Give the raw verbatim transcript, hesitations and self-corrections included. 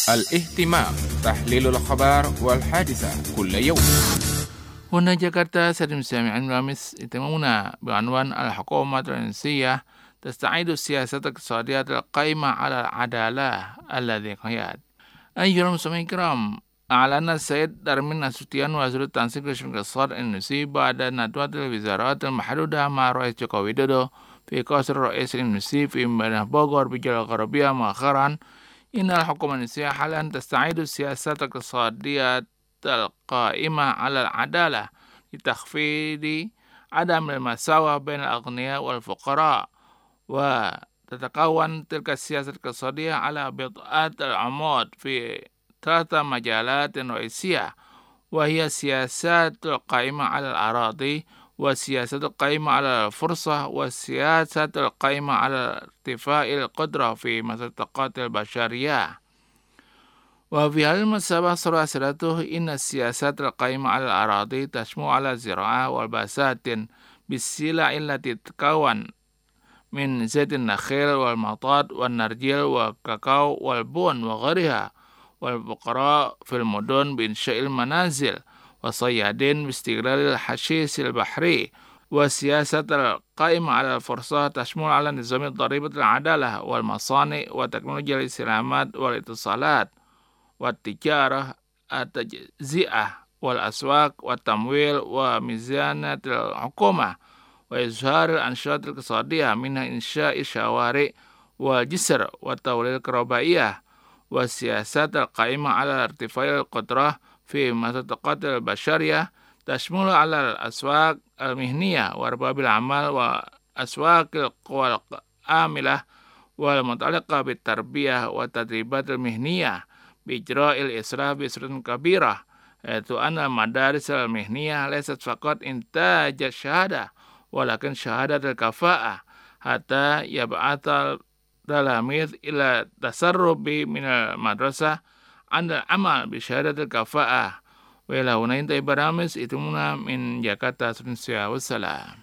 الاهتمام تحليل الأخبار والحادثة كل يوم. هنا جاكرتا سيد المستمعين الخامس اهتمامنا بعنوان الحكومة التونسية تستعيد السياسة الاقتصادية القائمة على العدالة الذي قياد. أيها المستمعين الكرام، أعلن السيد دارمين نasution وزير التنسيق الاقتصاد الإندونيسي بعد ندوة الوزارات المحدودة مع رئيس جوكو ويدودو في قصر الرئيس الإندونيسي في مدينة بوغور بالجزيرة الغربية مؤخرا إن الحكومة الإندونيسية حاليا تستعيد السياسة الاقتصادية القائمة على العدالة لتخفيض عدم المساواة بين الأغنياء والفقراء، وتتكون تلك السياسة الاقتصادية على بضعة العمود في ثلاث مجالات رئيسية، وهي السياسات القائمة على الأراضي، والسياسة القائمة على الفرصة، والسياسة القائمة على ارتفاع القدرة في مصدقات البشرية. وفي هذا المناسبة صرح سيادته إن السياسات القائمة على الأراضي تشمل على الزراعة والبساتين بالسلع التي تتكون من زيت النخيل والمطاط والنرجيل والكاكاو والبن وغيرها، والفقراء في المدن بإنشاء المنازل، والصيادين باستغلال الحشيش البحري. والسياسة القائمة على الفرصة تشمل على نظام ضريبة العدالة والمصانع وتكنولوجيا الاستلامات والاتصالات والتجارة التجزئة والأسواق والتمويل وميزانية الحكومة وإظهار الأنشطة الاقتصادية منها إنشاء الشوارع والجسر والتوليد الكهربائية. والسياسات القائمة على ارتفاع القدرة في مصدقات البشرية تشمل على الأسواق المهنية وأرباب الأعمال وأسواق القوى العاملة والمتعلقة بالتربية والتدريبات المهنية بإجراء الإصلاح بصورة كبيرة، حيث أن المدارس المهنية ليست فقط إنتاج الشهادة ولكن شهادة الكفاءة، حتى يبعث التلاميذ إلى التسرب من المدرسة عن العمل بشهادة الكفاءة. وإلى هنا انتهي برامج إتمنا من جاكرتا. والسلام.